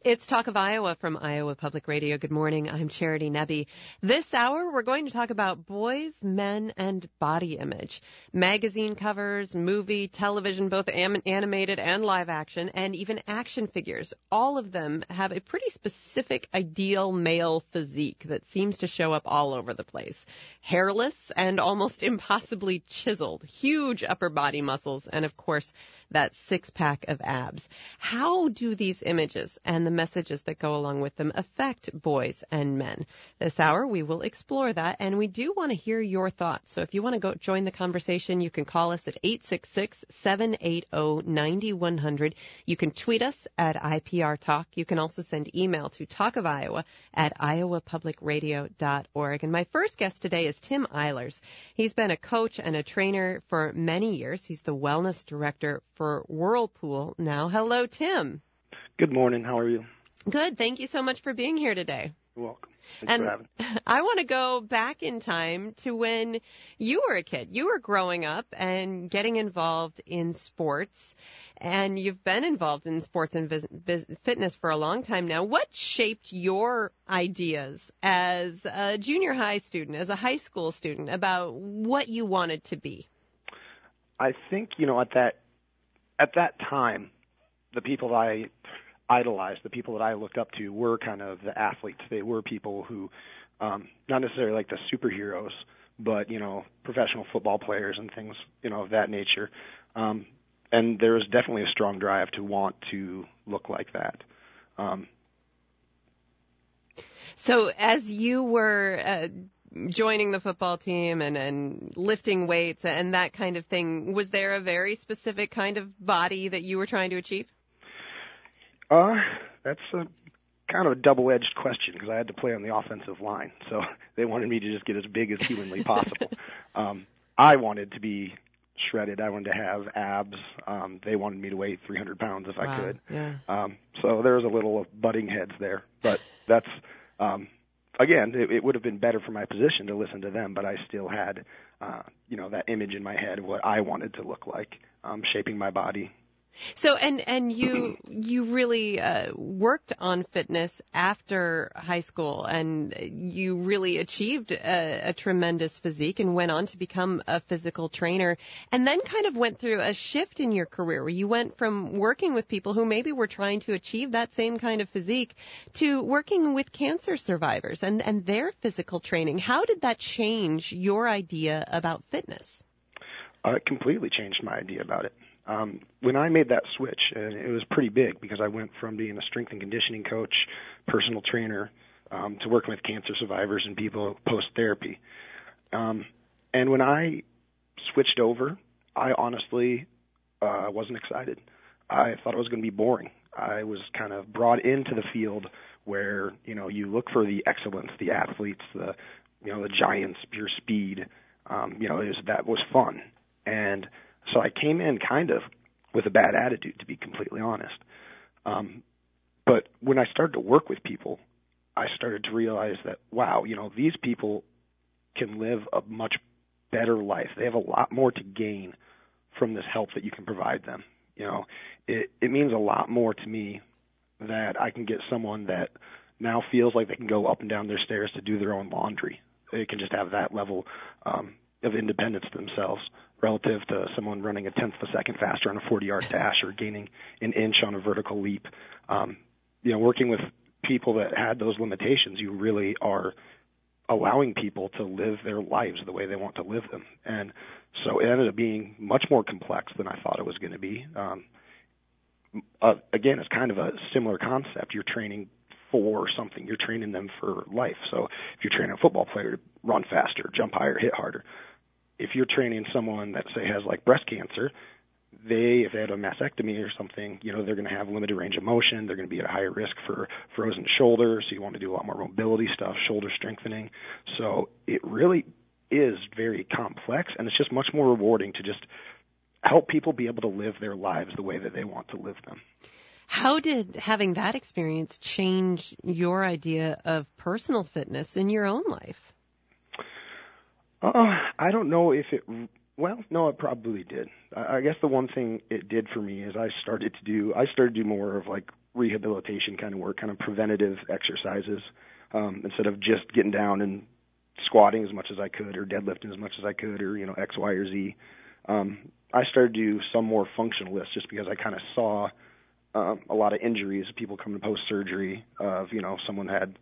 It's Talk of Iowa from Iowa Public Radio. Good morning. I'm Charity Nebbe. This hour, we're going to talk about boys, men, and body image. Magazine covers, movie, television, both animated and live action, and even action figures. All of them have a pretty specific ideal male physique that seems to show up all over the place. Hairless and almost impossibly chiseled. Huge upper body muscles, and of course, that six-pack of abs. How do these images and the messages that go along with them affect boys and men? This hour, we will explore that, and we do want to hear your thoughts. So if you want to go join the conversation, you can call us at 866-780-9100. You can tweet us at IPR Talk. You can also send email to talkofiowa@iowapublicradio.org. And my first guest today is Tim Eilers. He's been a coach and a trainer for many years. He's the wellness director for Whirlpool now. Hello, Tim. Good morning. How are you? Good. Thank you so much for being here today. You're welcome. Thanks for having me. I want to go back in time to when you were a kid. You were growing up and getting involved in sports, and you've been involved in sports and fitness for a long time now. What shaped your ideas as a junior high student, as a high school student, about what you wanted to be? I think, at that time, the people that I idolized, the people that I looked up to were kind of the athletes. They were people who, not necessarily like the superheroes, but, professional football players and things, of that nature. And there was definitely a strong drive to want to look like that. So as you were joining the football team and lifting weights and that kind of thing, was there a very specific kind of body that you were trying to achieve? That's a kind of a double-edged question because I had to play on the offensive line, so they wanted me to just get as big as humanly possible. I wanted to be shredded. I wanted to have abs. They wanted me to weigh 300 pounds if I could. Yeah. So there was a little butting heads there, but that's again, it would have been better for my position to listen to them, but I still had, that image in my head of what I wanted to look like, shaping my body. So, and you really worked on fitness after high school, and you really achieved a tremendous physique and went on to become a physical trainer, and then kind of went through a shift in your career where you went from working with people who maybe were trying to achieve that same kind of physique to working with cancer survivors and their physical training. How did that change your idea about fitness? It completely changed my idea about it. When I made that switch, and it was pretty big because I went from being a strength and conditioning coach, personal trainer, to working with cancer survivors and people post-therapy. And when I switched over, I honestly wasn't excited. I thought it was going to be boring. I was kind of brought into the field where, you look for the excellence, the athletes, the giants, pure speed. That was fun. And so I came in kind of with a bad attitude, to be completely honest. But when I started to work with people, I started to realize that, wow, these people can live a much better life. They have a lot more to gain from this help that you can provide them. It means a lot more to me that I can get someone that now feels like they can go up and down their stairs to do their own laundry. They can just have that level of independence themselves relative to someone running a tenth of a second faster on a 40-yard dash or gaining an inch on a vertical leap. Working with people that had those limitations, you really are allowing people to live their lives the way they want to live them. And so it ended up being much more complex than I thought it was going to be. Again, it's kind of a similar concept. You're training for something. You're training them for life. So if you're training a football player to run faster, jump higher, hit harder, if you're training someone that, say, has like breast cancer, if they had a mastectomy or something, they're going to have limited range of motion. They're going to be at a higher risk for frozen shoulders. So you want to do a lot more mobility stuff, shoulder strengthening. So it really is very complex, and it's just much more rewarding to just help people be able to live their lives the way that they want to live them. How did having that experience change your idea of personal fitness in your own life? I don't know if it Well, no, it probably did. I guess the one thing it did for me is I started to do more of like rehabilitation kind of work, kind of preventative exercises, instead of just getting down and squatting as much as I could or deadlifting as much as I could or, X, Y, or Z. I started to do some more functional lifts just because I kind of saw a lot of injuries, people coming post-surgery of, someone had,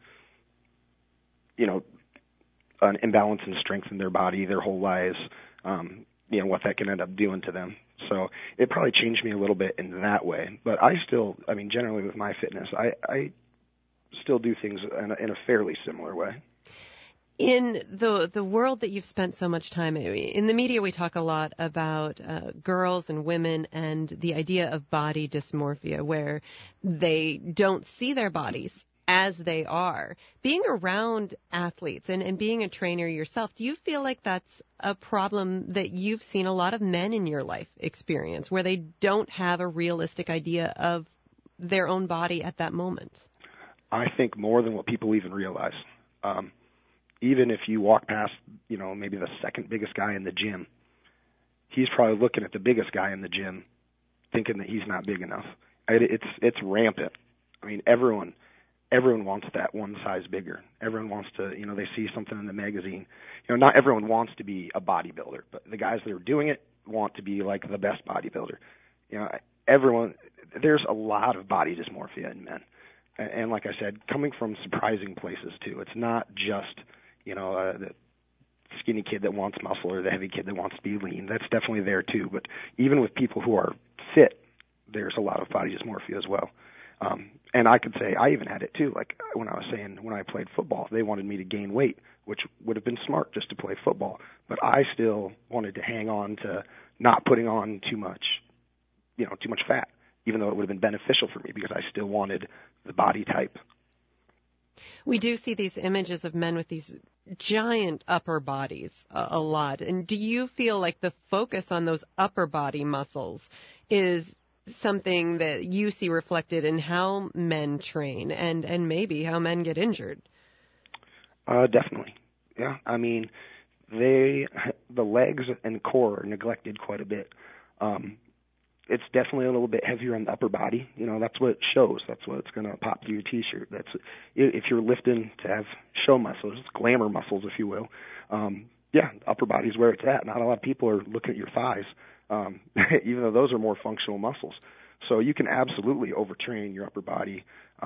an imbalance in strength in their body their whole lives, what that can end up doing to them. So it probably changed me a little bit in that way. But generally with my fitness, I still do things in a fairly similar way. In the world that you've spent so much time in the media, we talk a lot about girls and women and the idea of body dysmorphia, where they don't see their bodies as they are. Being around athletes and being a trainer yourself, do you feel like that's a problem that you've seen a lot of men in your life experience, where they don't have a realistic idea of their own body at that moment? I think more than what people even realize. Even if you walk past, maybe the second biggest guy in the gym, he's probably looking at the biggest guy in the gym thinking that he's not big enough. It's rampant. I mean, everyone wants that one size bigger. Everyone wants to, they see something in the magazine. Not everyone wants to be a bodybuilder, but the guys that are doing it want to be like the best bodybuilder. There's a lot of body dysmorphia in men. And like I said, coming from surprising places too. It's not just, the skinny kid that wants muscle or the heavy kid that wants to be lean. That's definitely there too. But even with people who are fit, there's a lot of body dysmorphia as well. And I could say I even had it too. Like when I played football, they wanted me to gain weight, which would have been smart just to play football. But I still wanted to hang on to not putting on too much fat, even though it would have been beneficial for me because I still wanted the body type. We do see these images of men with these giant upper bodies a lot. And do you feel like the focus on those upper body muscles is something that you see reflected in how men train and maybe how men get injured? Definitely. Yeah. I mean, the legs and core are neglected quite a bit. It's definitely a little bit heavier on the upper body. That's what it shows. That's what's going to pop through your T-shirt. That's if you're lifting to have show muscles, glamour muscles, if you will. Upper body's where it's at. Not a lot of people are looking at your thighs, even though those are more functional muscles. So you can absolutely overtrain your upper body,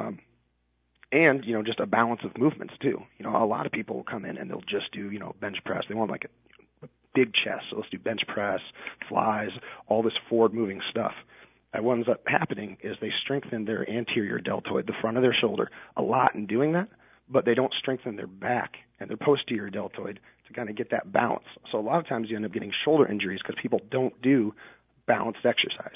and just a balance of movements too. A lot of people will come in and they'll just do bench press. They want like a big chest, so let's do bench press, flies, all this forward-moving stuff. And what ends up happening is they strengthen their anterior deltoid, the front of their shoulder, a lot in doing that, but they don't strengthen their back and their posterior deltoid to kind of get that balance. So a lot of times you end up getting shoulder injuries because people don't do balanced exercise.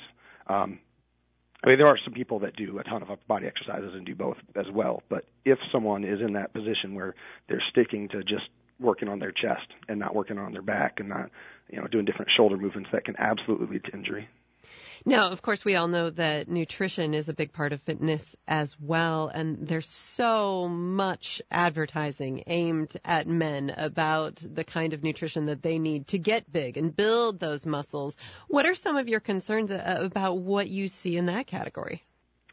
There are some people that do a ton of upper body exercises and do both as well, but if someone is in that position where they're sticking to just working on their chest and not working on their back and not, doing different shoulder movements, that can absolutely lead to injury. Now, of course, we all know that nutrition is a big part of fitness as well, and there's so much advertising aimed at men about the kind of nutrition that they need to get big and build those muscles. What are some of your concerns about what you see in that category?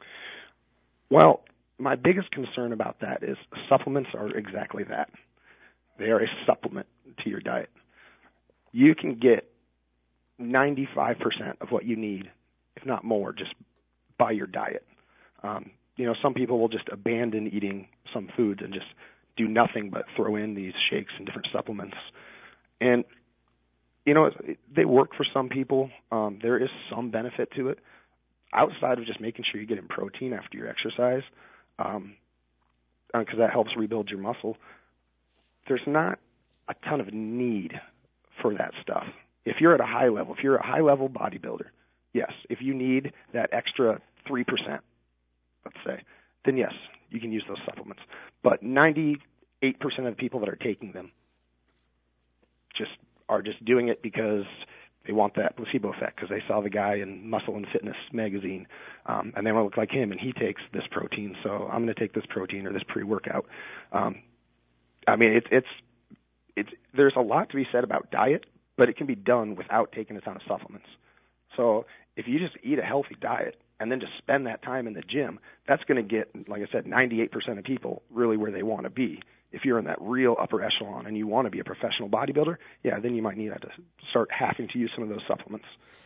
Well, my biggest concern about that is supplements are exactly that. They are a supplement to your diet. You can get 95% of what you need, if not more, just by your diet. Some people will just abandon eating some foods and just do nothing but throw in these shakes and different supplements. And, they work for some people. There is some benefit to it outside of just making sure you get in protein after your exercise, because that helps rebuild your muscle. There's not a ton of need for that stuff. If you're at a high level, if you're a high-level bodybuilder, yes. If you need that extra 3%, let's say, then yes, you can use those supplements. But 98% of the people that are taking them are just doing it because they want that placebo effect, because they saw the guy in Muscle and Fitness magazine, and they want to look like him, and he takes this protein, so I'm going to take this protein or this pre-workout. There's a lot to be said about diet, but it can be done without taking a ton of supplements. So if you just eat a healthy diet, and then just spend that time in the gym, that's going to get, like I said, 98% of people really where they want to be. If you're in that real upper echelon and you want to be a professional bodybuilder, yeah, then you might need to start having to use some of those supplements.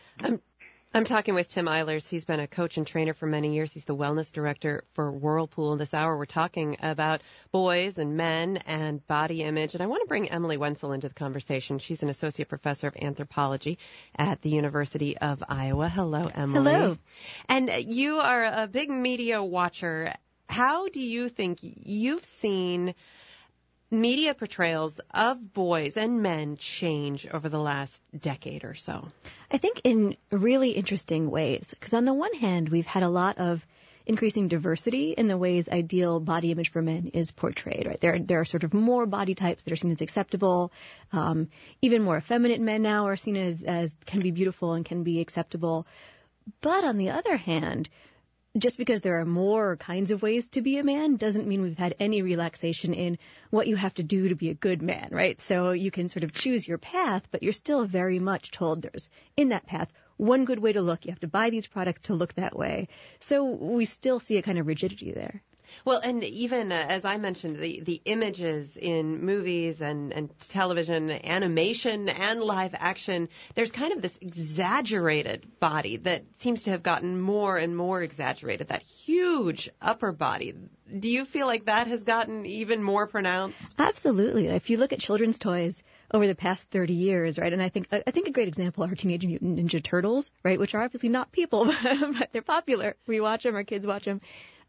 I'm talking with Tim Eilers. He's been a coach and trainer for many years. He's the wellness director for Whirlpool. This hour, we're talking about boys and men and body image. And I want to bring Emily Wenzel into the conversation. She's an associate professor of anthropology at the University of Iowa. Hello, Emily. Hello. And you are a big media watcher. How do you think you've seen media portrayals of boys and men change over the last decade or so? I think in really interesting ways, because on the one hand, we've had a lot of increasing diversity in the ways ideal body image for men is portrayed. Right, there are sort of more body types that are seen as acceptable. Even more effeminate men now are seen as can be beautiful and can be acceptable. But on the other hand, just because there are more kinds of ways to be a man doesn't mean we've had any relaxation in what you have to do to be a good man, right? So you can sort of choose your path, but you're still very much told there's, in that path, one good way to look. You have to buy these products to look that way. So we still see a kind of rigidity there. Well, and even as I mentioned, the images in movies and television, animation and live action, there's kind of this exaggerated body that seems to have gotten more and more exaggerated, that huge upper body. Do you feel like that has gotten even more pronounced? Absolutely. If you look at children's toys over the past 30 years, right, and I think a great example are Teenage Mutant Ninja Turtles, right, which are obviously not people, but they're popular. We watch them, our kids watch them.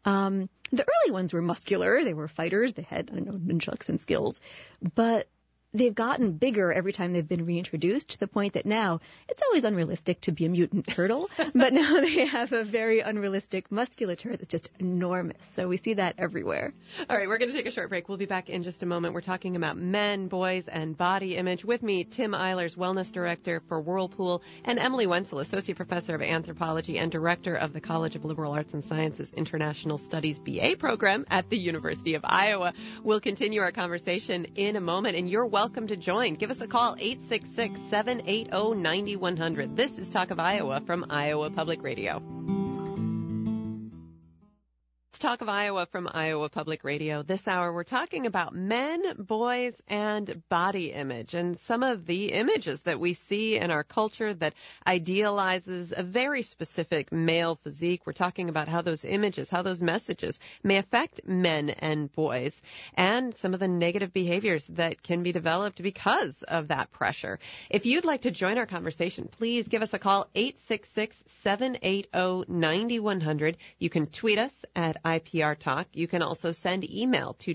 The early ones were muscular. They were fighters. They had, nunchucks and skills. But they've gotten bigger every time they've been reintroduced, to the point that now it's always unrealistic to be a mutant turtle. But now they have a very unrealistic musculature that's just enormous. So we see that everywhere. All right, we're going to take a short break. We'll be back in just a moment. We're talking about men, boys, and body image. With me, Tim Eilers, Wellness Director for Whirlpool, and Emily Wenzel, Associate Professor of Anthropology and Director of the College of Liberal Arts and Sciences International Studies BA program at the University of Iowa. We'll continue our conversation in a moment, and you're welcome to join. Give us a call, 866-780-9100. This is Talk of Iowa from Iowa Public Radio. Talk of Iowa from Iowa Public Radio. This hour we're talking about men, boys, and body image, and some of the images that we see in our culture that idealizes a very specific male physique. We're talking about how those images, how those messages may affect men and boys, and some of the negative behaviors that can be developed because of that pressure. If you'd like to join our conversation, please give us a call, 866-780-9100. You can tweet us at IPR Talk. You can also send email to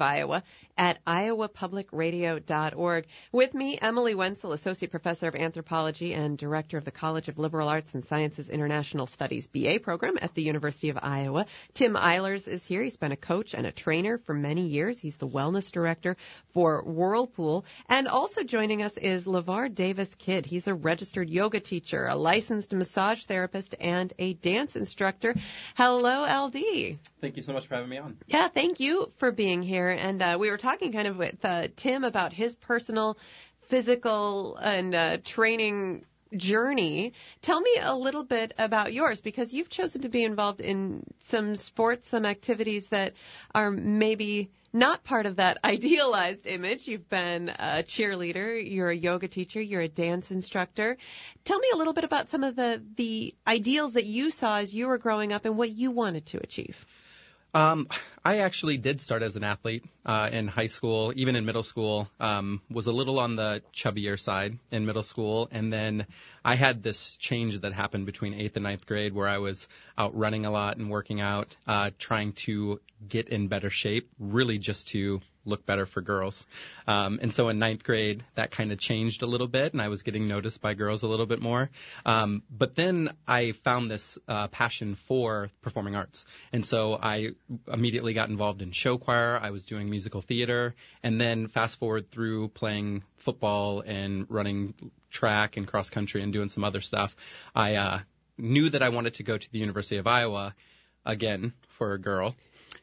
talkofiowa@iowapublicradio.org. With me, Emily Wenzel, Associate Professor of Anthropology and Director of the College of Liberal Arts and Sciences International Studies BA program at the University of Iowa. Tim Eilers is here. He's been a coach and a trainer for many years. He's the Wellness Director for Whirlpool. And also joining us is LeVar Davis-Kidd. He's a registered yoga teacher, a licensed massage therapist, and a dance instructor. Hello, LD. Thank you so much for having me on. Yeah, thank you for being here. And we were talking kind of with Tim about his personal physical and training journey. Tell me a little bit about yours, because you've chosen to be involved in some sports, some activities that are maybe not part of that idealized image. You've been a cheerleader, you're a yoga teacher, you're a dance instructor. Tell me a little bit about some of the ideals that you saw as you were growing up and what you wanted to achieve. I actually did start as an athlete in high school, even in middle school. Was a little on the chubbier side in middle school, and then I had this change that happened between 8th and 9th grade where I was out running a lot and working out, trying to get in better shape, really just to look better for girls. And so in 9th grade, that kind of changed a little bit, and I was getting noticed by girls a little bit more. But then I found this passion for performing arts. And so I immediately got involved in show choir. I was doing musical theater. And then fast forward through playing football and running track and cross country and doing some other stuff, I knew that I wanted to go to the University of Iowa again for a girl.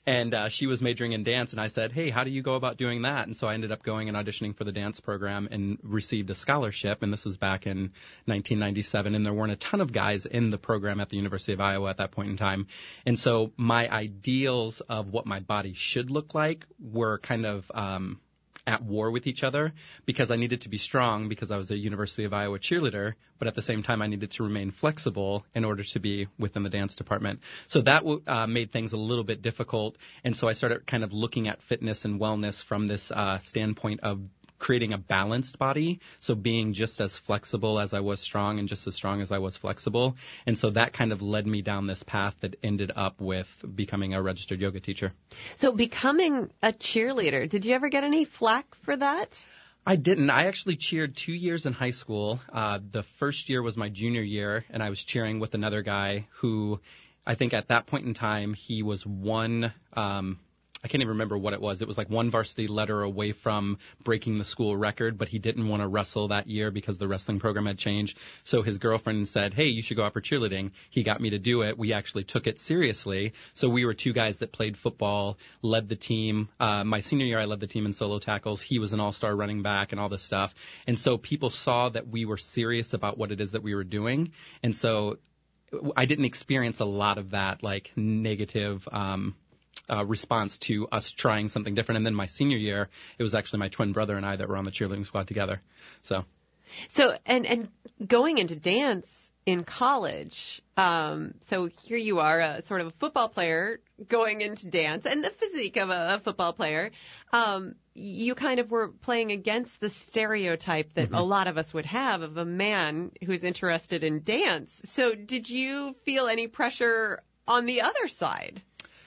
And she was majoring in dance, and I said, hey, how do you go about doing that? And so I ended up going and auditioning for the dance program and received a scholarship, and this was back in 1997, and there weren't a ton of guys in the program at the University of Iowa at that point in time. And so my ideals of what my body should look like were kind of at war with each other, because I needed to be strong because I was a University of Iowa cheerleader, but at the same time I needed to remain flexible in order to be within the dance department. So that made things a little bit difficult, and so I started kind of looking at fitness and wellness from this standpoint of creating a balanced body, so being just as flexible as I was strong and just as strong as I was flexible. And so that kind of led me down this path that ended up with becoming a registered yoga teacher. So becoming a cheerleader, did you ever get any flack for that? I didn't. I actually cheered 2 years in high school. The first year was my junior year, and I was cheering with another guy who I think at that point in time he was one I can't even remember what it was. It was like one varsity letter away from breaking the school record, but he didn't want to wrestle that year because the wrestling program had changed. So his girlfriend said, hey, you should go out for cheerleading. He got me to do it. We actually took it seriously. So we were two guys that played football, led the team. My senior year, I led the team in solo tackles. He was an all-star running back and all this stuff. And so people saw that we were serious about what it is that we were doing. And so I didn't experience a lot of that, like, negative response to us trying something different. And then my senior year, it was actually my twin brother and I that were on the cheerleading squad together. So and going into dance in college, so here you are, a sort of a football player going into dance, and the physique of a football player. You kind of were playing against the stereotype that a lot of us would have of a man who's interested in dance. So did you feel any pressure on the other side?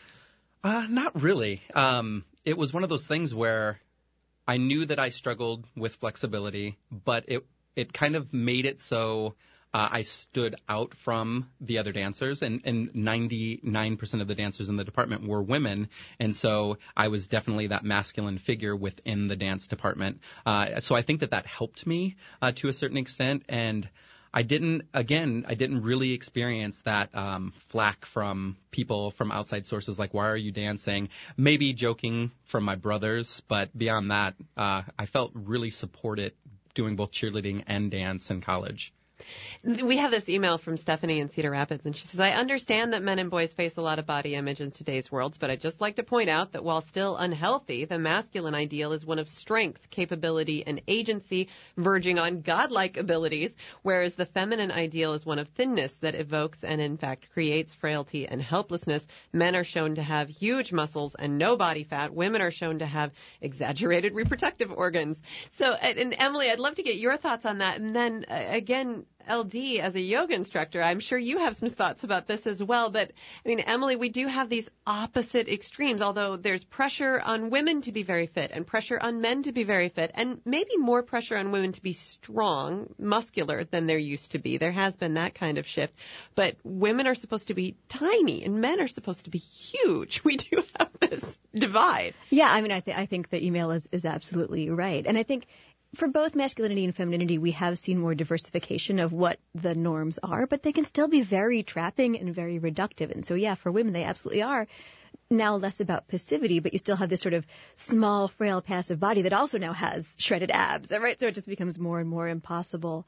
Not really. It was one of those things where I knew that I struggled with flexibility, but it kind of made it so I stood out from the other dancers, and 99% of the dancers in the department were women, and so I was definitely that masculine figure within the dance department. So I think that helped me to a certain extent, and I didn't really experience that flack from people from outside sources like, why are you dancing? Maybe joking from my brothers, but beyond that, I felt really supported doing both cheerleading and dance in college. We have this email from Stephanie in Cedar Rapids, and she says, I understand that men and boys face a lot of body image in today's world, but I'd just like to point out that while still unhealthy, the masculine ideal is one of strength, capability, and agency, verging on godlike abilities, whereas the feminine ideal is one of thinness that evokes and, in fact, creates frailty and helplessness. Men are shown to have huge muscles and no body fat. Women are shown to have exaggerated reproductive organs. So, and Emily, I'd love to get your thoughts on that. And then, again, LD, as a yoga instructor, I'm sure you have some thoughts about this as well. But, I mean, Emily, we do have these opposite extremes, although there's pressure on women to be very fit and pressure on men to be very fit, and maybe more pressure on women to be strong, muscular than there used to be. There has been that kind of shift. But women are supposed to be tiny and men are supposed to be huge. We do have this divide. Yeah, I mean, I think the email is absolutely right. And I think for both masculinity and femininity, we have seen more diversification of what the norms are, but they can still be very trapping and very reductive. And so, yeah, for women, they absolutely are now less about passivity, but you still have this sort of small, frail, passive body that also now has shredded abs, right? So it just becomes more and more impossible.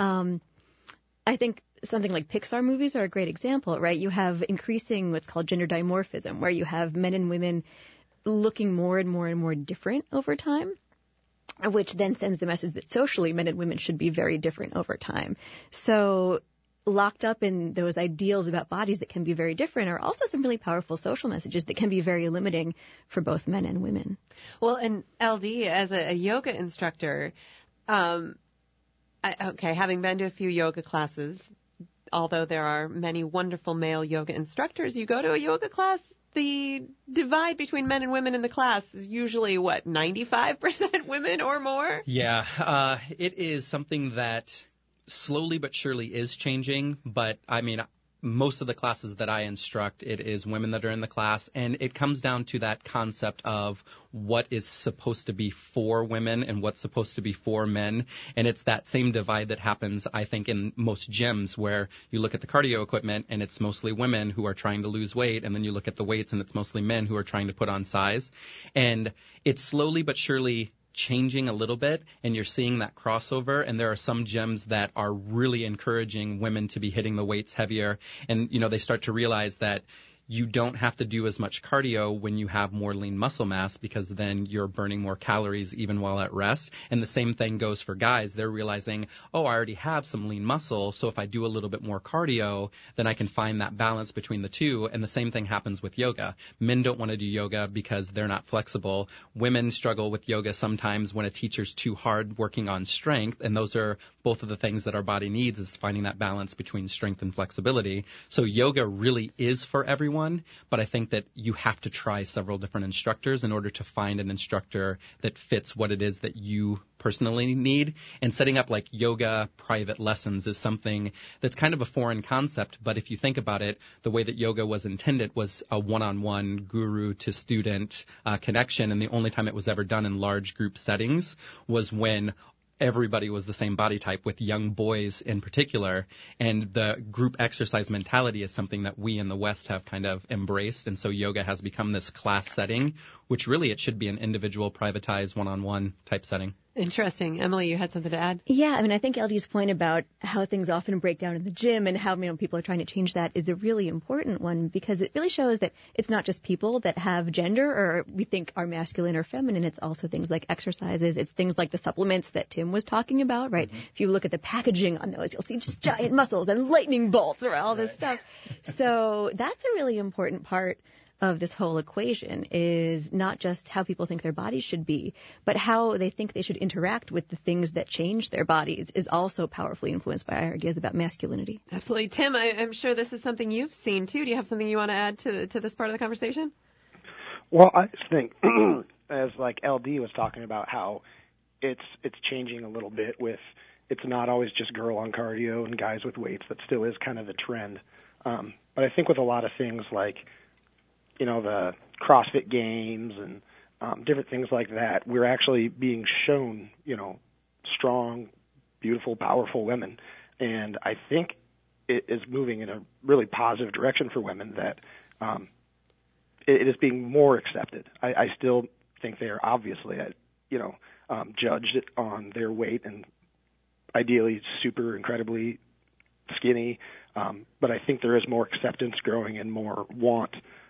I think something like Pixar movies are a great example, right? You have increasing what's called gender dimorphism, where you have men and women looking more and more and more different over time, which then sends the message that socially men and women should be very different over time. So locked up in those ideals about bodies that can be very different are also some really powerful social messages that can be very limiting for both men and women. Well, and LD, as a yoga instructor, having been to a few yoga classes, although there are many wonderful male yoga instructors, you go to a yoga class, the divide between men and women in the class is usually, 95% women or more? Yeah, it is something that slowly but surely is changing. But, I mean, most of the classes that I instruct, it is women that are in the class, and it comes down to that concept of what is supposed to be for women and what's supposed to be for men. And it's that same divide that happens, I think, in most gyms, where you look at the cardio equipment and it's mostly women who are trying to lose weight, and then you look at the weights and it's mostly men who are trying to put on size. And it's slowly but surely changing a little bit, and you're seeing that crossover, and there are some gyms that are really encouraging women to be hitting the weights heavier, and they start to realize that you don't have to do as much cardio when you have more lean muscle mass, because then you're burning more calories even while at rest. And the same thing goes for guys. They're realizing, I already have some lean muscle, so if I do a little bit more cardio, then I can find that balance between the two. And the same thing happens with yoga. Men don't want to do yoga because they're not flexible. Women struggle with yoga sometimes when a teacher's too hard working on strength, and those are both of the things that our body needs, is finding that balance between strength and flexibility. So yoga really is for everyone. But I think that you have to try several different instructors in order to find an instructor that fits what it is that you personally need. And setting up like yoga private lessons is something that's kind of a foreign concept. But if you think about it, the way that yoga was intended was a one-on-one guru to student connection. And the only time it was ever done in large group settings was when everybody was the same body type, with young boys in particular. And the group exercise mentality is something that we in the West have kind of embraced. And so yoga has become this class setting, which really it should be an individual, privatized, one-on-one type setting. Interesting. Emily, you had something to add? Yeah, I mean, I think LD's point about how things often break down in the gym and how people are trying to change that is a really important one, because it really shows that it's not just people that have gender or we think are masculine or feminine. It's also things like exercises. It's things like the supplements that Tim was talking about, right? Mm-hmm. If you look at the packaging on those, you'll see just giant muscles and lightning bolts or all this stuff. So that's a really important part of this whole equation, is not just how people think their bodies should be, but how they think they should interact with the things that change their bodies is also powerfully influenced by our ideas about masculinity. Absolutely. Tim, I'm sure this is something you've seen too. Do you have something you want to add to this part of the conversation? Well, I just think, as like LD was talking about, how it's changing a little bit with, it's not always just girl on cardio and guys with weights. That still is kind of the trend. But I think with a lot of things like, the CrossFit Games and different things like that, we're actually being shown, strong, beautiful, powerful women. And I think it is moving in a really positive direction for women, that it is being more accepted. I still think they are obviously, judged on their weight and ideally super incredibly skinny. But I think there is more acceptance growing and more want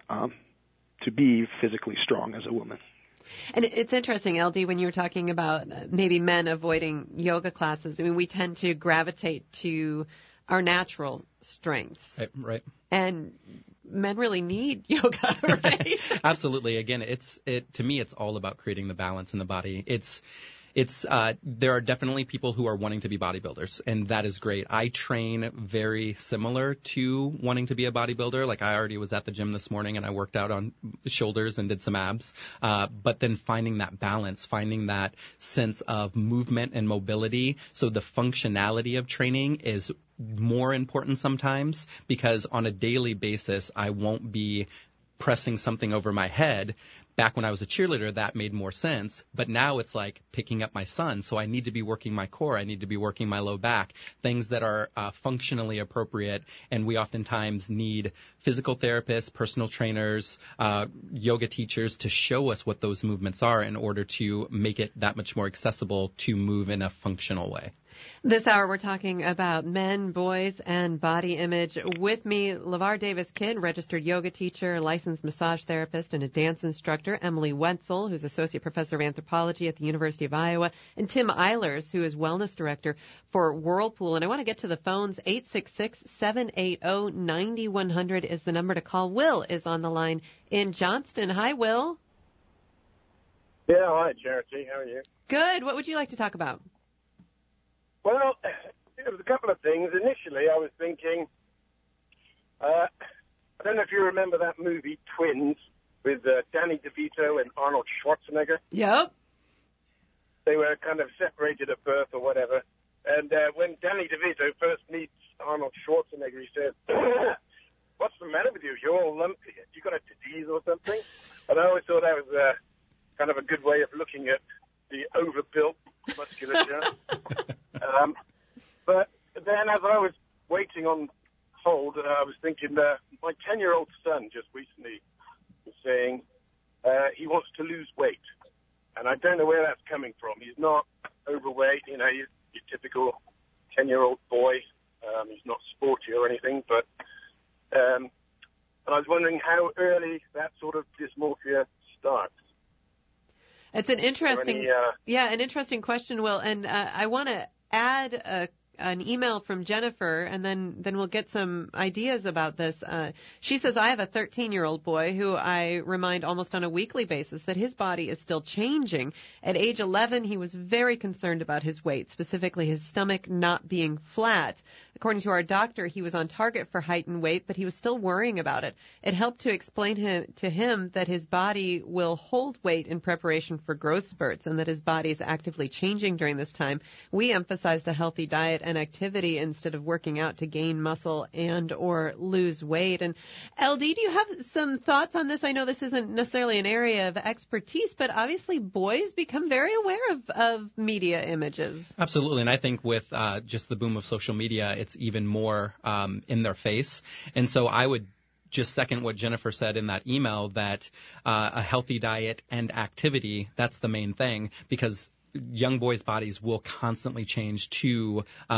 to be physically strong as a woman. And it's interesting, LD, when you were talking about maybe men avoiding yoga classes. I mean, we tend to gravitate to our natural strengths. Right. And men really need yoga, right? Absolutely. Again, to me, it's all about creating the balance in the body. There are definitely people who are wanting to be bodybuilders, and that is great. I train very similar to wanting to be a bodybuilder. Like, I already was at the gym this morning and I worked out on shoulders and did some abs. But then finding that balance, finding that sense of movement and mobility. So the functionality of training is more important sometimes, because on a daily basis, I won't be pressing something over my head. Back when I was a cheerleader, that made more sense. But now it's like picking up my son. So I need to be working my core. I need to be working my low back, things that are functionally appropriate. And we oftentimes need physical therapists, personal trainers, yoga teachers to show us what those movements are in order to make it that much more accessible to move in a functional way. This hour, we're talking about men, boys, and body image. With me, LeVar Davis-Kidd, registered yoga teacher, licensed massage therapist, and a dance instructor. Emily Wetzel, who's associate professor of anthropology at the University of Iowa. And Tim Eilers, who is wellness director for Whirlpool. And I want to get to the phones. 866-780-9100 is the number to call. Will is on the line in Johnston. Hi, Will. Yeah, hi, Charity. How are you? Good. What would you like to talk about? Well, it was a couple of things. Initially, I was thinking, I don't know if you remember that movie, Twins, with Danny DeVito and Arnold Schwarzenegger. Yep. They were kind of separated at birth or whatever. And when Danny DeVito first meets Arnold Schwarzenegger, he says, "What's the matter with you? You're all lumpy. You got a disease or something?" And I always thought that was kind of a good way of looking at the overbuilt musculature. But then as I was waiting on hold, I was thinking, my 10-year-old son just recently was saying he wants to lose weight. And I don't know where that's coming from. He's not overweight, you know, your typical 10-year-old boy. He's not sporty or anything, but and I was wondering how early that sort of dysmorphia starts. It's an interesting, an interesting question, Will. And I want to add an email from Jennifer, and then we'll get some ideas about this. She says, I have a 13-year-old boy who I remind almost on a weekly basis that his body is still changing. At age 11, he was very concerned about his weight, specifically his stomach not being flat. According to our doctor, he was on target for height and weight, but he was still worrying about it. It helped to explain to him that his body will hold weight in preparation for growth spurts and that his body is actively changing during this time. We emphasized a healthy diet and activity instead of working out to gain muscle and or lose weight. And LD, do you have some thoughts on this? I know this isn't necessarily an area of expertise, but obviously boys become very aware of media images. Absolutely, and I think with just the boom of social media, it's even more in their face. And so I would just second what Jennifer said in that email, that a healthy diet and activity, that's the main thing, because young boys' bodies will constantly change to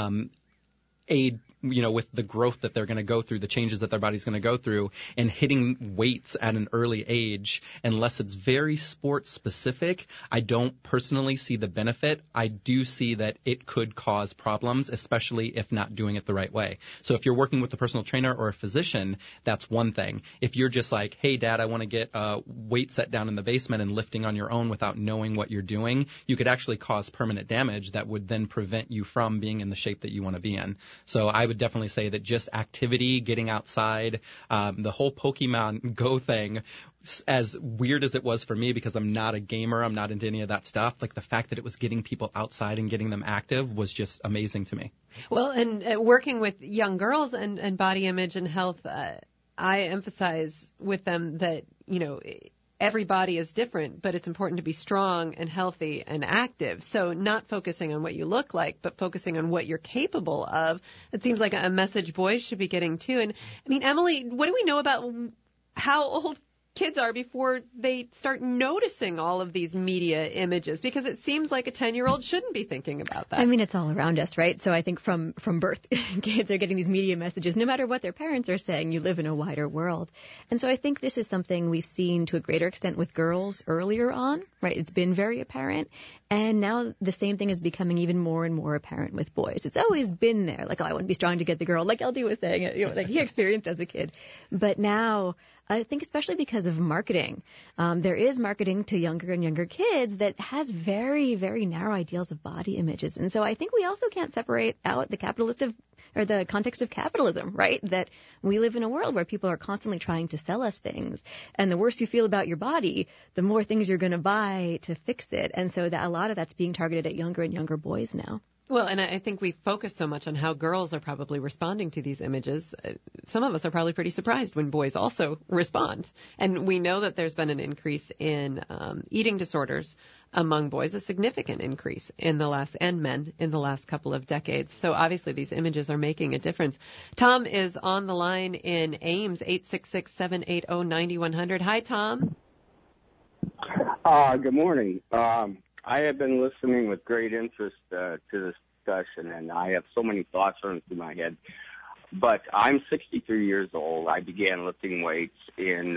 aid, with the growth that they're going to go through, the changes that their body's going to go through, and hitting weights at an early age, unless it's very sports specific, I don't personally see the benefit. I do see that it could cause problems, especially if not doing it the right way. So if you're working with a personal trainer or a physician, that's one thing. If you're just like, hey, Dad, I want to get a weight set down in the basement and lifting on your own without knowing what you're doing, you could actually cause permanent damage that would then prevent you from being in the shape that you want to be in. So I would definitely say that just activity, getting outside, the whole Pokemon Go thing, as weird as it was for me because I'm not a gamer, I'm not into any of that stuff, like the fact that it was getting people outside and getting them active was just amazing to me. Well, and working with young girls and body image and health, I emphasize with them that, every body is different, but it's important to be strong and healthy and active. So not focusing on what you look like, but focusing on what you're capable of. It seems like a message boys should be getting too. And I mean, Emily, what do we know about how old kids are before they start noticing all of these media images? Because it seems like a 10-year-old shouldn't be thinking about that. I mean, it's all around us, right? So I think from birth, kids are getting these media messages. No matter what their parents are saying, you live in a wider world. And so I think this is something we've seen to a greater extent with girls earlier on, right? It's been very apparent. And now the same thing is becoming even more and more apparent with boys. It's always been there. Like, I want to be strong to get the girl, like LD was saying, like he experienced as a kid. But now, I think especially because of marketing, there is marketing to younger and younger kids that has very, very narrow ideals of body images. And so I think we also can't separate out the the context of capitalism, right? That we live in a world where people are constantly trying to sell us things. And the worse you feel about your body, the more things you're going to buy to fix it. And so that a lot of that's being targeted at younger and younger boys now. Well, and I think we focus so much on how girls are probably responding to these images. Some of us are probably pretty surprised when boys also respond. And we know that there's been an increase in eating disorders among boys, a significant increase and men in the last couple of decades. So obviously these images are making a difference. Tom is on the line in Ames, 866-780-9100. Hi, Tom. Good morning. I have been listening with great interest to this discussion, and I have so many thoughts running through my head. But I'm 63 years old. I began lifting weights in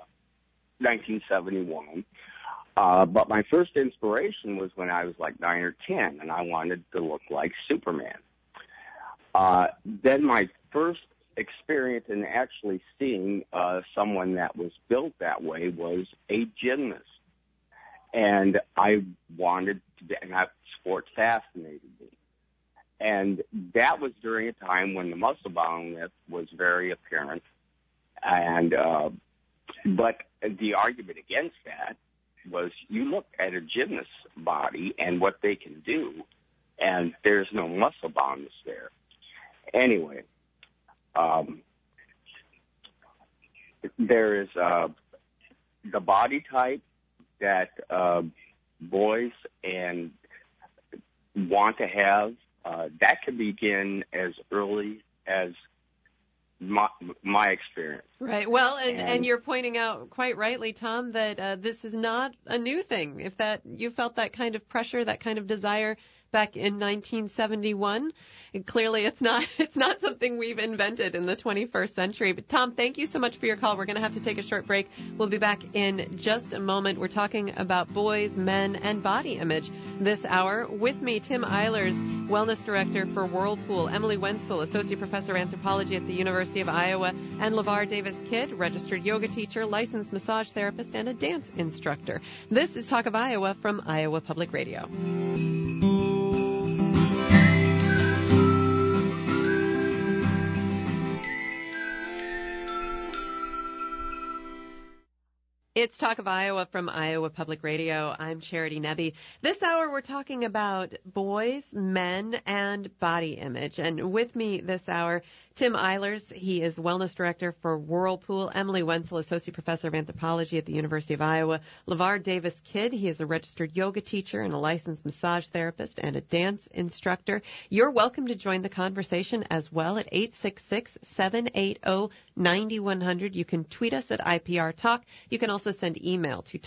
1971. But my first inspiration was when I was like 9 or 10, and I wanted to look like Superman. Then my first experience in actually seeing someone that was built that way was a gymnast. And I wanted to be, and that sport fascinated me. And that was during a time when the muscle bound lift was very apparent. And but the argument against that was you look at a gymnast's body and what they can do, and there's no muscle bonds there. Anyway, there is the body type that boys and want to have. That can begin as early as my experience. Right. Well, and you're pointing out quite rightly, Tom, that this is not a new thing. If that you felt that kind of pressure, that kind of desire back in 1971, and clearly it's not something we've invented in the 21st century. But Tom, thank you so much for your call. We're going to have to take a short break. We'll be back in just a moment. We're talking about boys, men, and body image this hour. With me, Tim Eilers, Wellness Director for Whirlpool, Emily Wenzel, Associate Professor of Anthropology at the University of Iowa, and LeVar Davis-Kidd, Registered Yoga Teacher, Licensed Massage Therapist, and a dance instructor. This is Talk of Iowa from Iowa Public Radio. It's Talk of Iowa from Iowa Public Radio. I'm Charity Nebbe. This hour we're talking about boys, men, and body image. And with me this hour, Tim Eilers. He is Wellness Director for Whirlpool. Emily Wenzel, Associate Professor of Anthropology at the University of Iowa. LeVar Davis-Kidd. He is a registered yoga teacher and a licensed massage therapist and a dance instructor. You're welcome to join the conversation as well at 866-780-9100. You can tweet us at IPR Talk. You can also send email to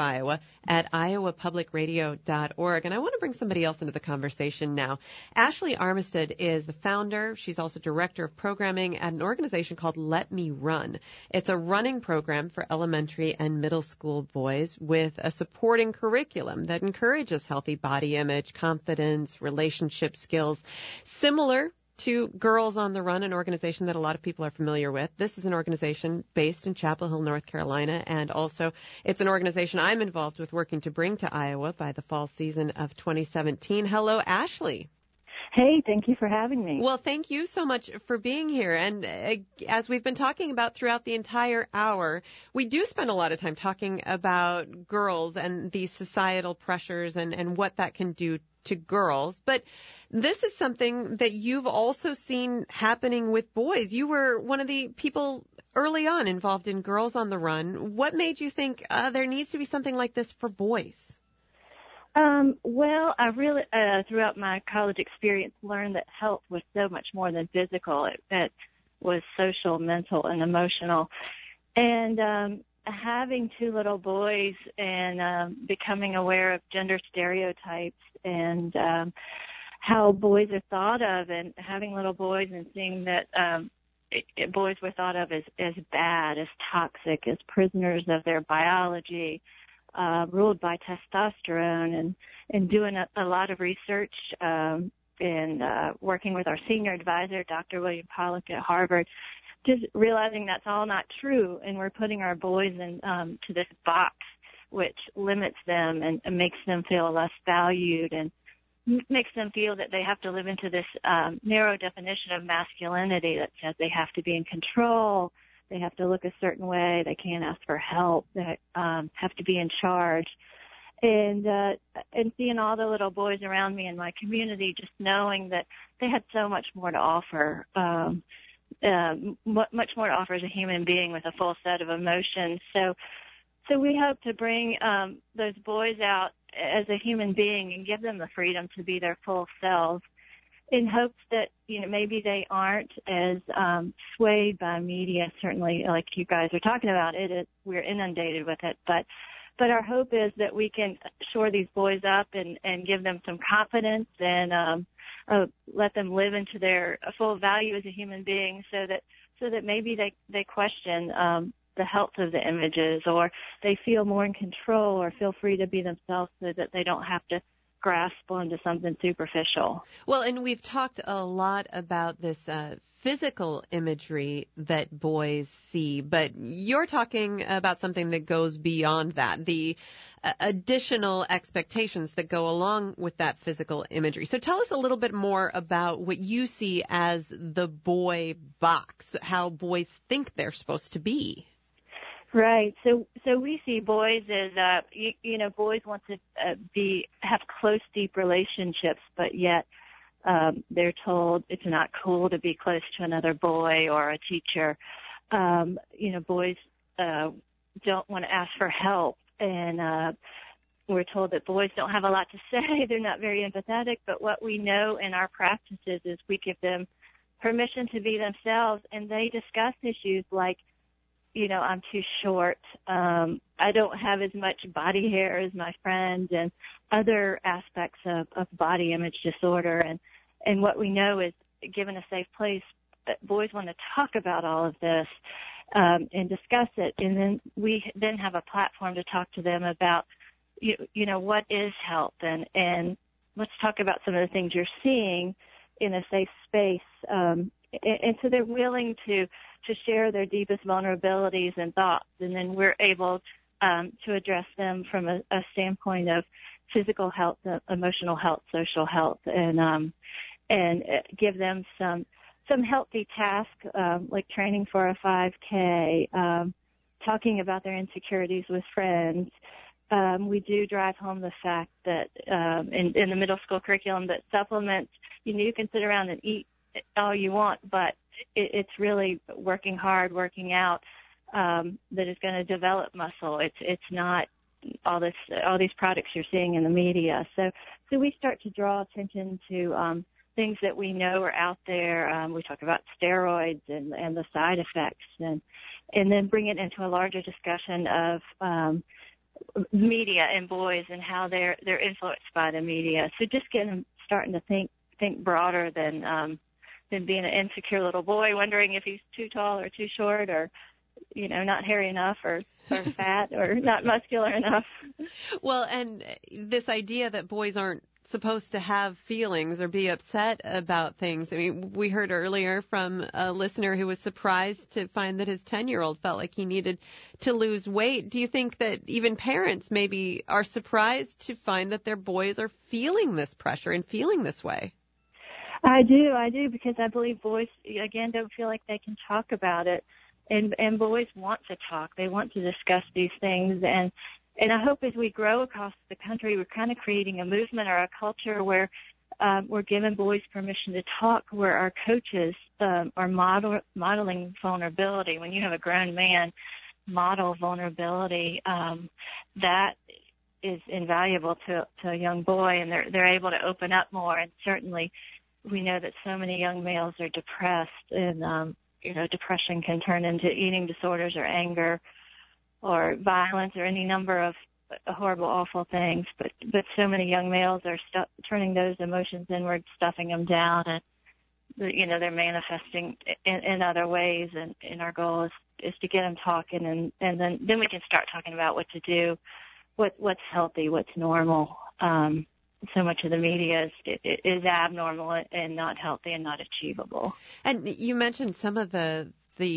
talkofiowa@iowapublicradio.org. And I want to bring somebody else into the conversation now. Ashley Armistead is the founder. She's also director of programming at an organization called Let Me Run. It's a running program for elementary and middle school boys with a supporting curriculum that encourages healthy body image, confidence, relationship skills, similar to Girls on the Run, an organization that a lot of people are familiar with. This is an organization based in Chapel Hill, North Carolina, and also it's an organization I'm involved with working to bring to Iowa by the fall season of 2017. Hello, Ashley. Hey, thank you for having me. Well, thank you so much for being here. And as we've been talking about throughout the entire hour, we do spend a lot of time talking about girls and these societal pressures and what that can do to girls. But this is something that you've also seen happening with boys. You were one of the people early on involved in Girls on the Run. What made you think there needs to be something like this for boys? Well, I really, throughout my college experience, learned that health was so much more than physical. It was social, mental, and emotional. And having two little boys and becoming aware of gender stereotypes and how boys are thought of, and having little boys and seeing that boys were thought of as bad, as toxic, as prisoners of their biology, ruled by testosterone, and doing a lot of research and working with our senior advisor, Dr. William Pollack at Harvard, just realizing that's all not true, and we're putting our boys in to this box, which limits them and makes them feel less valued and makes them feel that they have to live into this narrow definition of masculinity that says they have to be in control, they have to look a certain way, they can't ask for help, they have to be in charge. And seeing all the little boys around me in my community, just knowing that they had so much more to offer, much more to offer as a human being with a full set of emotions. So we hope to bring those boys out as a human being and give them the freedom to be their full selves, in hopes that, maybe they aren't as swayed by media, certainly like you guys are talking about. We're inundated with it, but our hope is that we can shore these boys up and give them some confidence and let them live into their full value as a human being, so that maybe they question the health of the images, or they feel more in control or feel free to be themselves, so that they don't have to grasp onto something superficial. Well, and we've talked a lot about this physical imagery that boys see, but you're talking about something that goes beyond that, the additional expectations that go along with that physical imagery. So tell us a little bit more about what you see as the boy box, how boys think they're supposed to be. Right. So we see boys as, boys want to have close, deep relationships, but yet they're told it's not cool to be close to another boy or a teacher. Boys don't want to ask for help, and we're told that boys don't have a lot to say. They're not very empathetic, but what we know in our practices is we give them permission to be themselves, and they discuss issues like, I'm too short, I don't have as much body hair as my friend, and other aspects of body image disorder. And what we know is, given a safe place, boys want to talk about all of this and discuss it, and then we then have a platform to talk to them about, what is help, and let's talk about some of the things you're seeing in a safe space. And so they're willing to share their deepest vulnerabilities and thoughts, and then we're able to address them from a standpoint of physical health, emotional health, social health, and give them some healthy tasks like training for a 5K, talking about their insecurities with friends. We do drive home the fact that in the middle school curriculum that supplements, you can sit around and eat all you want, but it's really working hard, working out that is going to develop muscle. It's not all these products you're seeing in the media. So we start to draw attention to things that we know are out there. We talk about steroids and the side effects, and then bring it into a larger discussion of media and boys and how they're influenced by the media. So just get them starting to think broader than being an insecure little boy wondering if he's too tall or too short, or not hairy enough, or fat, or not muscular enough. Well, and this idea that boys aren't supposed to have feelings or be upset about things. I mean, we heard earlier from a listener who was surprised to find that his 10-year-old felt like he needed to lose weight. Do you think that even parents maybe are surprised to find that their boys are feeling this pressure and feeling this way? I do, because I believe boys, again, don't feel like they can talk about it. And boys want to talk. They want to discuss these things. And I hope as we grow across the country, we're kind of creating a movement or a culture where we're giving boys permission to talk, where our coaches are modeling vulnerability. When you have a grown man model vulnerability, that is invaluable to a young boy, and they're able to open up more. And certainly we know that so many young males are depressed, and depression can turn into eating disorders or anger or violence or any number of horrible, awful things. But so many young males are turning those emotions inward, stuffing them down, and they're manifesting in other ways. And our goal is to get them talking, and then we can start talking about what to do, what's healthy, what's normal. So much of the media is abnormal and not healthy and not achievable. And you mentioned some of the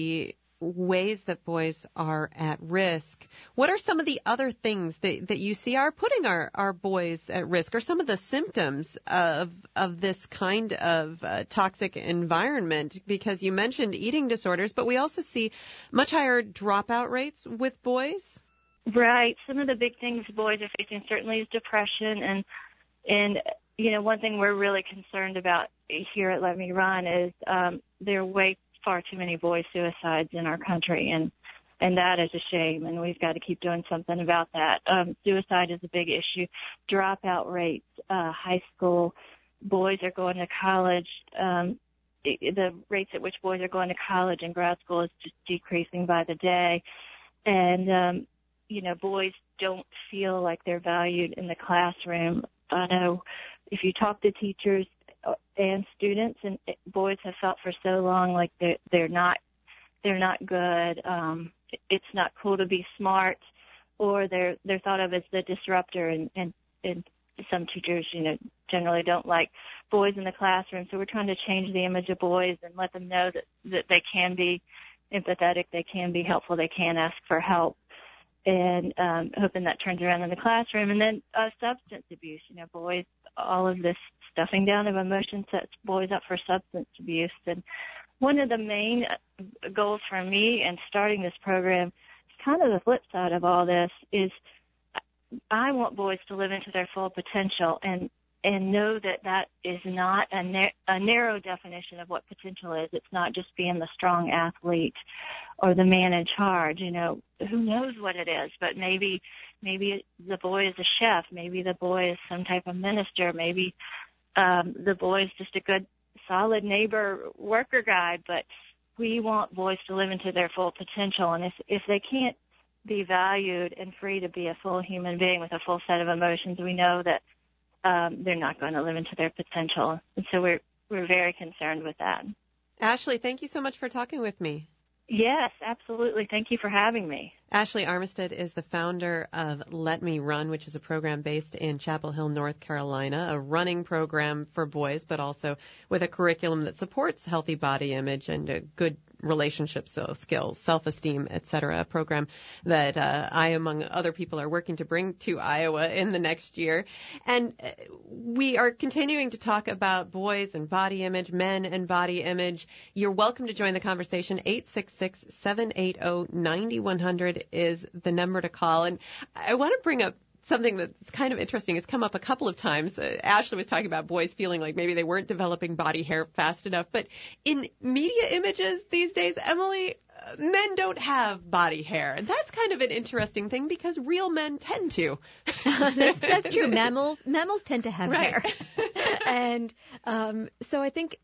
ways that boys are at risk. What are some of the other things that you see are putting our boys at risk, or some of the symptoms of this kind of toxic environment? Because you mentioned eating disorders, but we also see much higher dropout rates with boys. Right. Some of the big things boys are facing certainly is depression, and one thing we're really concerned about here at Let Me Run is there are way far too many boy suicides in our country, and that is a shame, and we've got to keep doing something about that. Suicide is a big issue. Dropout rates, high school, boys are going to college. The rates at which boys are going to college and grad school is just decreasing by the day, and boys don't feel like they're valued in the classroom. I know if you talk to teachers and students, and boys have felt for so long like they're not good. It's not cool to be smart, or they're thought of as the disruptor, and some teachers generally don't like boys in the classroom. So we're trying to change the image of boys and let them know that they can be empathetic, they can be helpful, they can ask for help. And hoping that turns around in the classroom. And then substance abuse. Boys, all of this stuffing down of emotions sets boys up for substance abuse. And one of the main goals for me in starting this program kind of the flip side of all this is I want boys to live into their full potential and know that is not a narrow definition of what potential is. It's not just being the strong athlete or the man in charge. You know, who knows what it is, but maybe the boy is a chef, maybe the boy is some type of minister, maybe the boy is just a good, solid neighbor worker guy, but we want boys to live into their full potential. And if they can't be valued and free to be a full human being with a full set of emotions, we know that they're not going to live into their potential. And so we're very concerned with that. Ashley, thank you so much for talking with me. Yes, absolutely. Thank you for having me. Ashley Armistead is the founder of Let Me Run, which is a program based in Chapel Hill, North Carolina, a running program for boys, but also with a curriculum that supports healthy body image and good relationship skills, self-esteem, etc., a program that I, among other people, are working to bring to Iowa in the next year. And we are continuing to talk about boys and body image, men and body image. You're welcome to join the conversation. 866-780-9100 is the number to call. And I want to bring up something that's kind of interesting. It's come up a couple of times. Ashley was talking about boys feeling like maybe they weren't developing body hair fast enough. But in media images these days, Emily, men don't have body hair. And that's kind of an interesting thing because real men tend to. That's true. Mammals tend to have hair. And so I think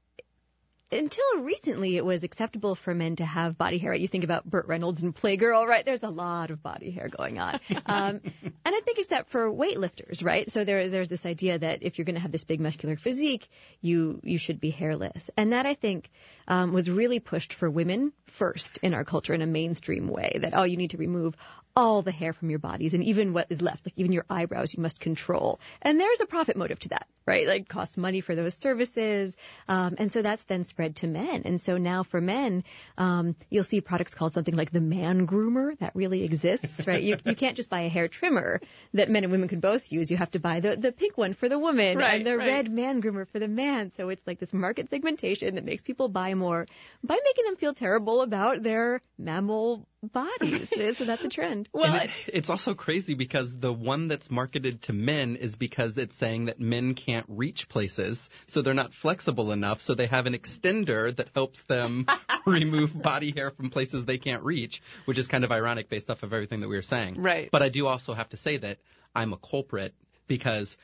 until recently, it was acceptable for men to have body hair. Right? You think about Burt Reynolds and Playgirl, right? There's a lot of body hair going on. And I think except for weightlifters, right? So there's this idea that if you're going to have this big muscular physique, you should be hairless. And that, I think, was really pushed for women first in our culture in a mainstream way, that, you need to remove all the hair from your bodies, and even what is left, like even your eyebrows, you must control. And there's a profit motive to that, right? Like, costs money for those services. And so that's then spread to men. And so now for men, you'll see products called something like the man groomer that really exists, right? You can't just buy a hair trimmer that men and women could both use. You have to buy the pink one for the woman and the red man groomer for the man. So it's like this market segmentation that makes people buy more by making them feel terrible about their mammal bodies. So that's a trend. Well, it's also crazy because the one that's marketed to men is because it's saying that men can't reach places, so they're not flexible enough, so they have an extender that helps them remove body hair from places they can't reach, which is kind of ironic based off of everything that we were saying. Right. But I do also have to say that I'm a culprit because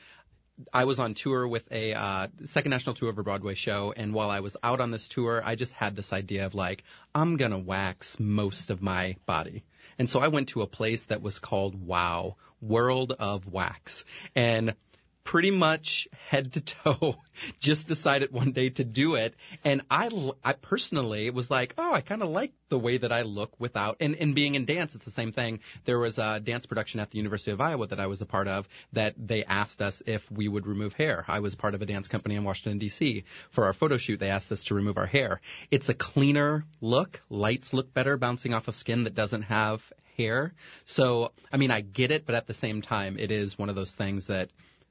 I was on tour with a Second National Tour of a Broadway show, and while I was out on this tour, I just had this idea of like, I'm going to wax most of my body. And so I went to a place that was called WOW, World of Wax. And pretty much head to toe just decided one day to do it. And I personally was like, I kind of like the way that I look without. And being in dance, it's the same thing. There was a dance production at the University of Iowa that I was a part of that they asked us if we would remove hair. I was part of a dance company in Washington, D.C. For our photo shoot, they asked us to remove our hair. It's a cleaner look. Lights look better bouncing off of skin that doesn't have hair. So, I mean, I get it, but at the same time, it is one of those things that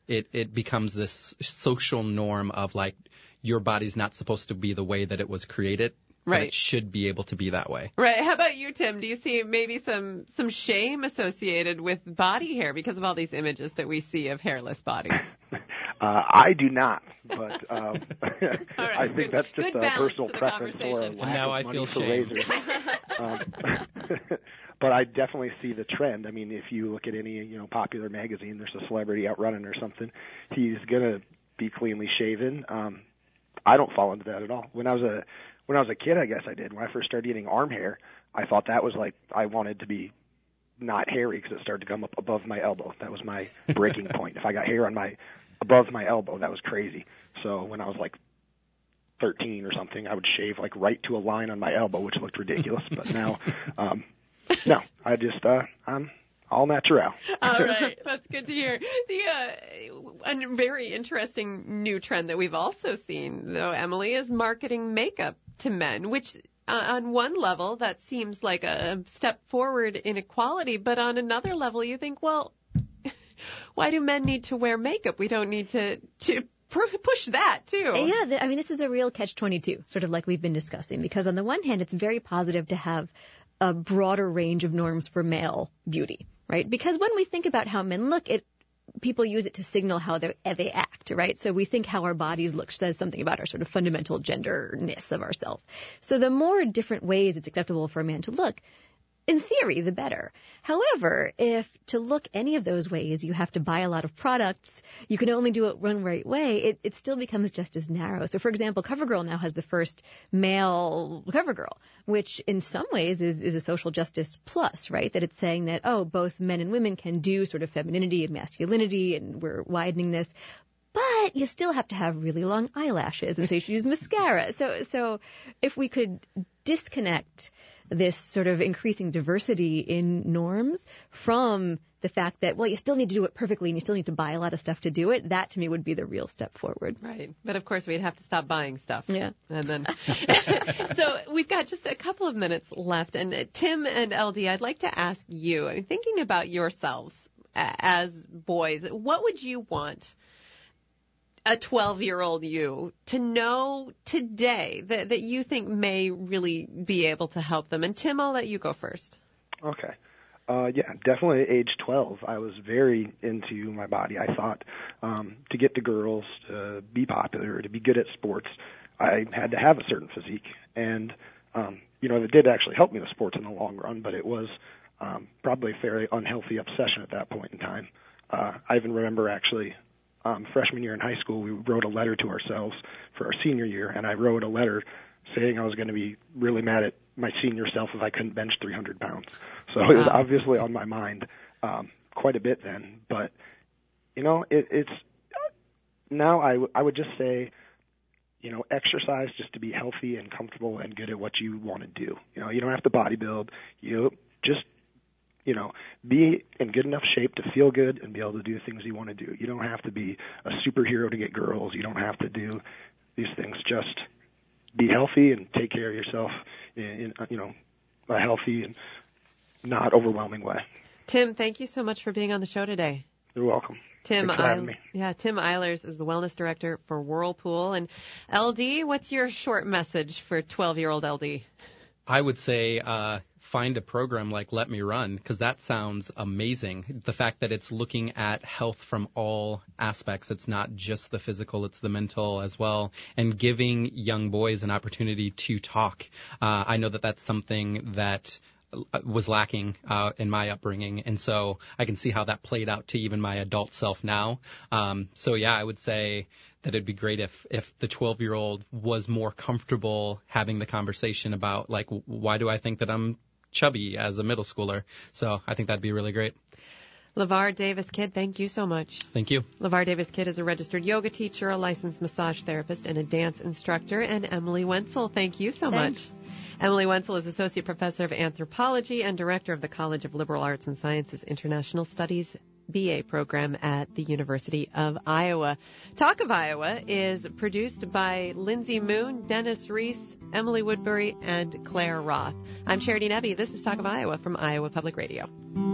it becomes this social norm of like your body's not supposed to be the way that it was created. Right. But it should be able to be that way. Right. How about you, Tim? Do you see maybe some shame associated with body hair because of all these images that we see of hairless bodies? I do not, but right, I think that's just a personal preference for and now I feel shame. But I definitely see the trend. I mean, if you look at any popular magazine, there's a celebrity out running or something, he's gonna be cleanly shaven. I don't fall into that at all. When I was a kid, I guess I did. When I first started getting arm hair, I thought that was like I wanted to be not hairy because it started to come up above my elbow. That was my breaking point. If I got hair on above my elbow, that was crazy. So when I was like 13 or something, I would shave like right to a line on my elbow, which looked ridiculous. But now, no, I just I'm all natural. All right, that's good to hear. A very interesting new trend that we've also seen, though, Emily, is marketing makeup to men, which on one level that seems like a step forward in equality, but on another level you think, well, why do men need to wear makeup? We don't need to push that, too. Yeah, I mean, this is a real catch-22, sort of like we've been discussing, because on the one hand, it's very positive to have a broader range of norms for male beauty, right? Because when we think about how men look, people use it to signal how they act, right? So we think how our bodies look says something about our sort of fundamental genderness of ourselves. So the more different ways it's acceptable for a man to look, in theory, the better. However, if to look any of those ways you have to buy a lot of products, you can only do it one right way, it still becomes just as narrow. So, for example, CoverGirl now has the first male CoverGirl, which in some ways is a social justice plus, right? That it's saying that, both men and women can do sort of femininity and masculinity, and we're widening this. But you still have to have really long eyelashes, and so you should use mascara. So if we could disconnect this sort of increasing diversity in norms from the fact that, you still need to do it perfectly and you still need to buy a lot of stuff to do it, that to me would be the real step forward. Right. But of course, we'd have to stop buying stuff. Yeah. And then, so we've got just a couple of minutes left. And Tim and LD, I'd like to ask you, thinking about yourselves as boys, what would you want a 12-year-old you to know today that you think may really be able to help them? And Tim, I'll let you go first. Okay. Yeah, definitely at age 12, I was very into my body. I thought to get the girls, to be popular, to be good at sports, I had to have a certain physique. And, it did actually help me with sports in the long run, but it was probably a fairly unhealthy obsession at that point in time. I even remember actually freshman year in high school, we wrote a letter to ourselves for our senior year, and I wrote a letter saying I was going to be really mad at my senior self if I couldn't bench 300 pounds. So it was obviously on my mind quite a bit then. But, it's now I would just say, exercise just to be healthy and comfortable and good at what you want to do. You don't have to bodybuild. You just be in good enough shape to feel good and be able to do the things you want to do. You don't have to be a superhero to get girls. You don't have to do these things. Just be healthy and take care of yourself in a healthy and not overwhelming way. Tim, thank you so much for being on the show today. You're welcome. Tim, Thanks for having me. Yeah, Tim Eilers is the wellness director for Whirlpool. And LD, what's your short message for 12-year-old LD? I would say find a program like Let Me Run, because that sounds amazing. The fact that it's looking at health from all aspects. It's not just the physical, it's the mental as well, and giving young boys an opportunity to talk. I know that that's something that was lacking in my upbringing, and so I can see how that played out to even my adult self now. So yeah, I would say that it'd be great if the 12-year-old was more comfortable having the conversation about, like, why do I think that I'm chubby as a middle schooler? So I think that'd be really great. LeVar Davis-Kidd, thank you so much. Thank you. LeVar Davis-Kidd is a registered yoga teacher, a licensed massage therapist, and a dance instructor. And Emily Wenzel, thank you so much. Emily Wenzel is Associate Professor of Anthropology and Director of the College of Liberal Arts and Sciences International Studies BA program at the University of Iowa. Talk of Iowa is produced by Lindsay Moon, Dennis Reese, Emily Woodbury, and Claire Roth. I'm Charity Nebbe. This is Talk of Iowa from Iowa Public Radio.